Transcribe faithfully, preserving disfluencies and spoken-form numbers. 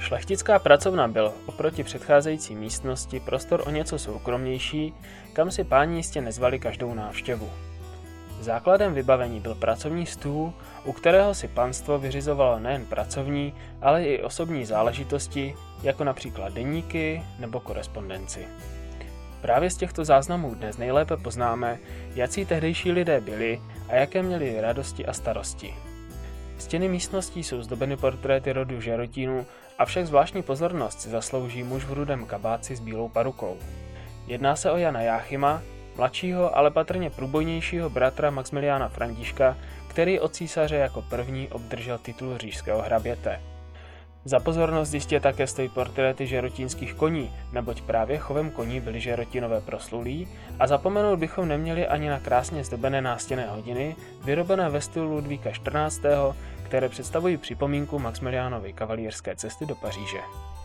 Šlechtická pracovna byl oproti předcházející místnosti prostor o něco soukromnější, kam si páni jistě nezvali každou návštěvu. Základem vybavení byl pracovní stůl, u kterého si panstvo vyřizovalo nejen pracovní, ale i osobní záležitosti, jako například deníky nebo korespondenci. Právě z těchto záznamů dnes nejlépe poznáme, jací tehdejší lidé byli a jaké měli radosti a starosti. Stěny místností jsou zdobeny portréty rodu Žerotínů, avšak zvláštní pozornost si zaslouží muž v rudém kabáci s bílou parukou. Jedná se o Jana Jáchyma, mladšího, ale patrně průbojnějšího bratra Maxmiliána Františka, který od císaře jako první obdržel titul říšského hraběte. Za pozornost jistě také stojí portréty žerotínských koní, neboť právě chovem koní byli Žerotínové proslulí, a zapomenout bychom neměli ani na krásně zdobené nástěnné hodiny, vyrobené ve stylu Ludvíka čtrnáctého, které představují připomínku Maxmiliánovy kavalírské cesty do Paříže.